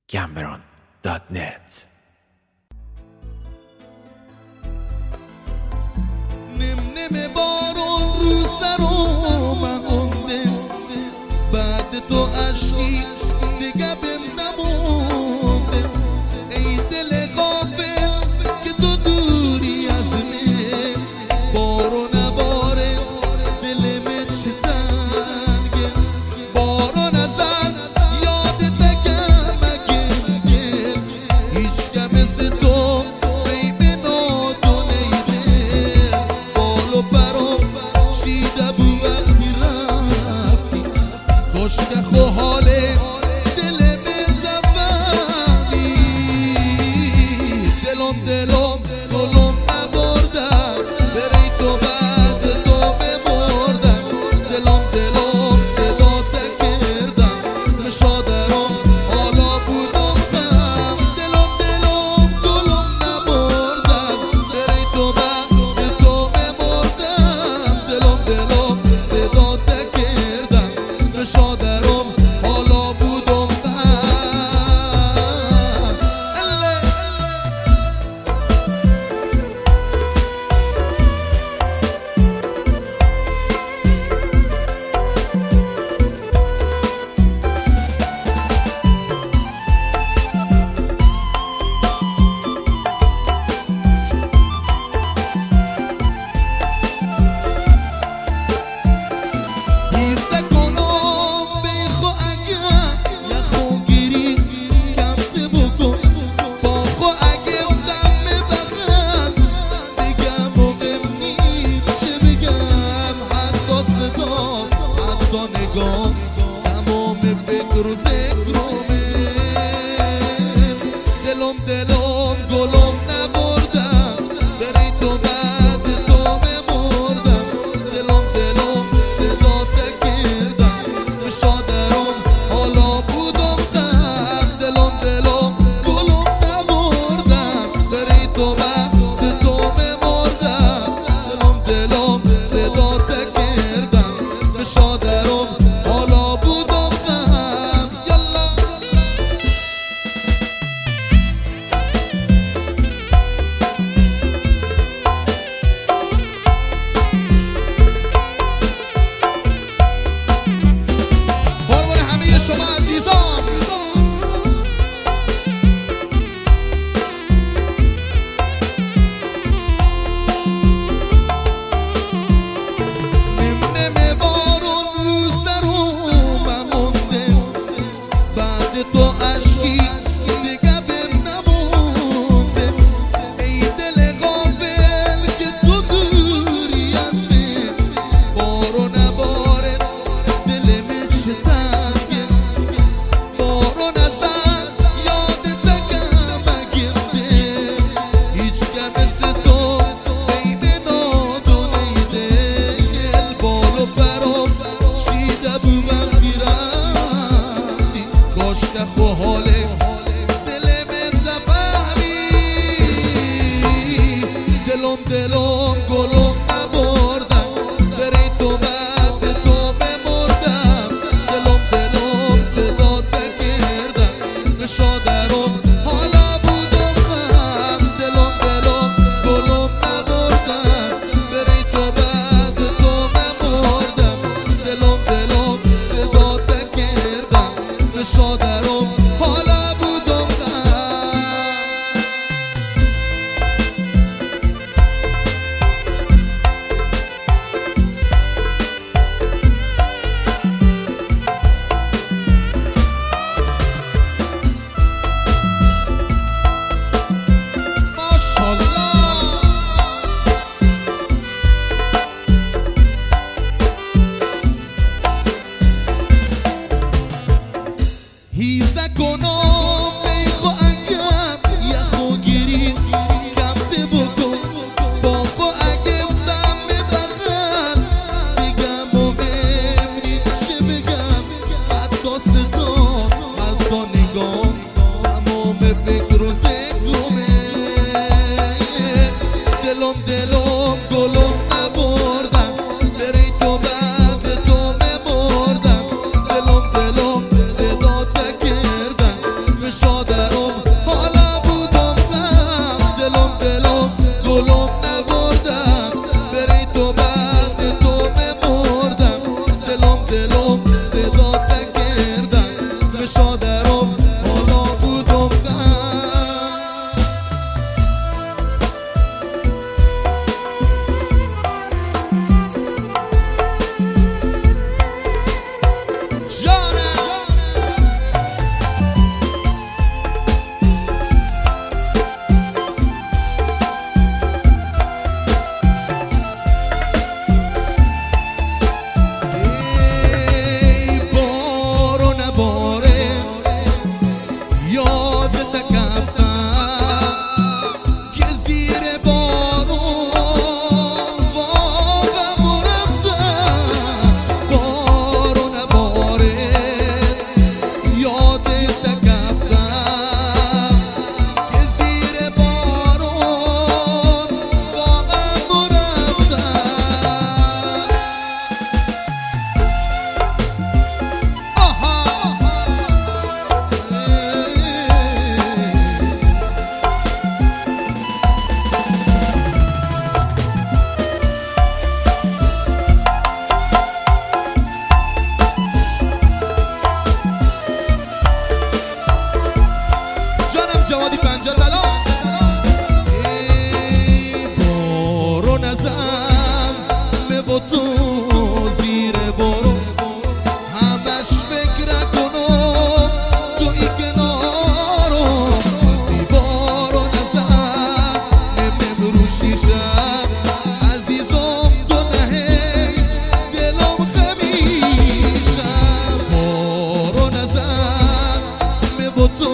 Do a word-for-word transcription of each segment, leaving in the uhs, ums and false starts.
گمبران دات نت. نم نم بارون رو سرم مونده، بعد تو عشقی دیگه بهم نمونده. ای دل غافل که تو دوری از من، بارون باره دل من چه تنگه. بارون ازن یادت کم اگه هیچ کم مثل تو بیبه نادو نیده. بالو برام شیده بو وقتی رفتی، کشته خو حاله دل من دفنی. دلم دلم دلم نبردم بری تو بعد تو بمردم. دلم دلم صدا تکردم نشادرم حالا بودم غم. دلم دلم دلم نبردم بری تو بعد تو بمردم. دلم دلم صدا تکردم نشادرم حالا بودم غم. تمام فکر و ذکرمه. دلم دلم گلم نبردم بری تو بعد تو بمردم. دلم دلم صدا تکردم شادرم حالا بودم غم. دلم دلم گلم نبردم بری تو بعد تو بمردم. دلم دلم صدا تکردم شادرم حالا بودم غم. یالا قربان همه شما عزیزان. نم نم بارون رو سرم مونده، بعد تو عشقی دیگه بهم نمونده. ای دل غافل که تو دوری از من، بارون باره دل من چه تنگه. بارون ازن یادت کم اگه هیچ کم مثل تو بیبه نادو نیده. بالو برام شیده بو وقتی رفتی، کاشته خو حاله دل من نفهمی. دلم دلم گلم نبردم بری تو بعد تو بمردم. دلم دلم صدا تکردم نشادرم حالا بودم غم. دلم دلم گلم نبردم بری تو بعد تو بمردم. دلم دلم صدا تکردم نشادرم حالا بودم غم. ماشاءالله هیزه کنم میخو انگم یخو گیری کمته بکن. با خو اگه دم ببغل بگم و بمری چه بگم. حتی صدا حتی نگاه تمام فکر و ذکرمه. دلم دلم گلم نبردم بری تو بعد تو بمردم. دلم دلم صدا تکردم شاد یادت کفتم که زیر بارون واقعا رفتم بارون باره یادت کفتم که زیر بارون واقعا رفتم جوادی پنجه طلا ای بارون ازم با تو زیر بارون همش فکر کنم توی کنارم وقتی بارون ازم نمیم رو شیشم عزیزم تو نهی دلم خمیشم بارون ازم با تو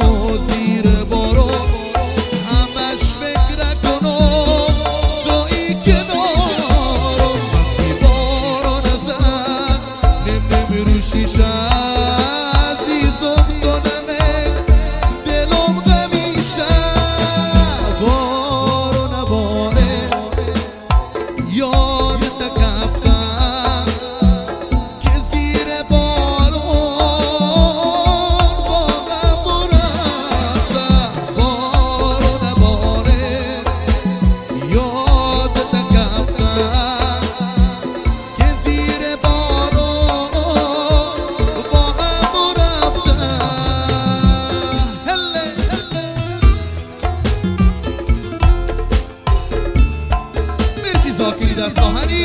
در ساحلی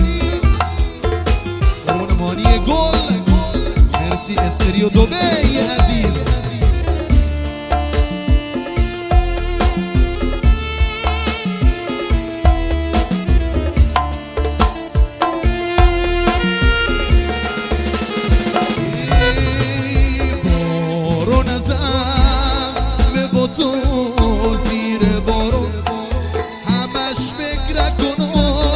اون مانی گل مرسی استریو دوبی عزیز ای بارون ازم با تو زیر بارون همش فکر کنم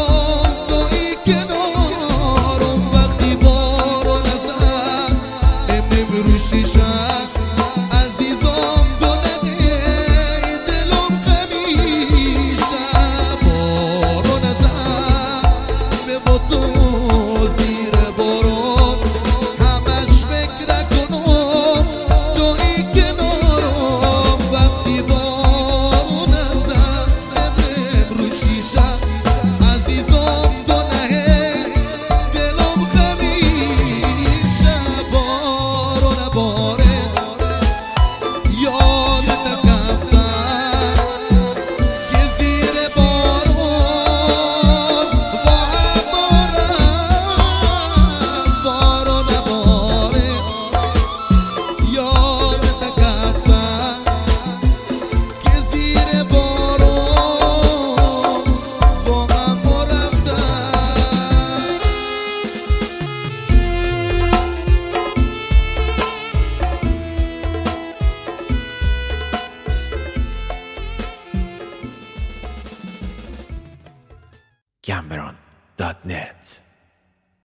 عزیزم تو ندی دلم خمیشم بارون ازم با تو زیر بارون همش فکر کنم توی کنارم وقتی بارون ازم نمیم رو شیشم عزیزم تو نهی دلم خمیشم بارون باره یادت کفتم که زیر بارون واقعا بارون باره یادت کفتم که زیر بارون واقعا رفتم Cameron dot net